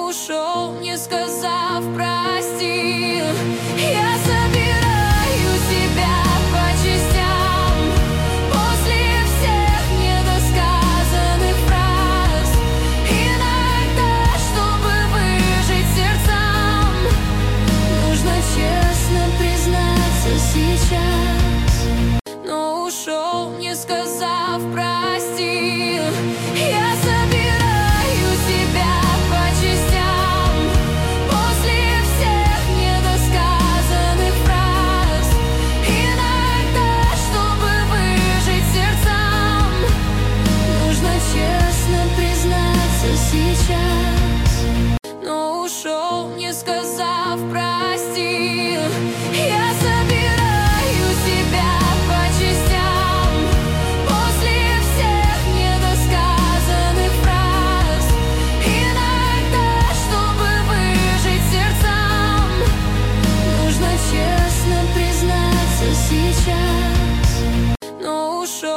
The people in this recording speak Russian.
но ушел, не сказав прости. Я собираю себя по частям после всех недосказанных фраз. Иногда, чтобы выжить сердцам, нужно честно признаться сейчас. Но ушел, не сказав прости. Я собираю себя по частям после всех недосказанных фраз. Иногда, чтобы выжить сердцам, нужно честно признаться сейчас. Но ушел, не сказав прости. Я собираю себя по частям после всех недосказанных фраз. Иногда, чтобы выжить сердцам, нужно честно признаться сейчас. Но ушел.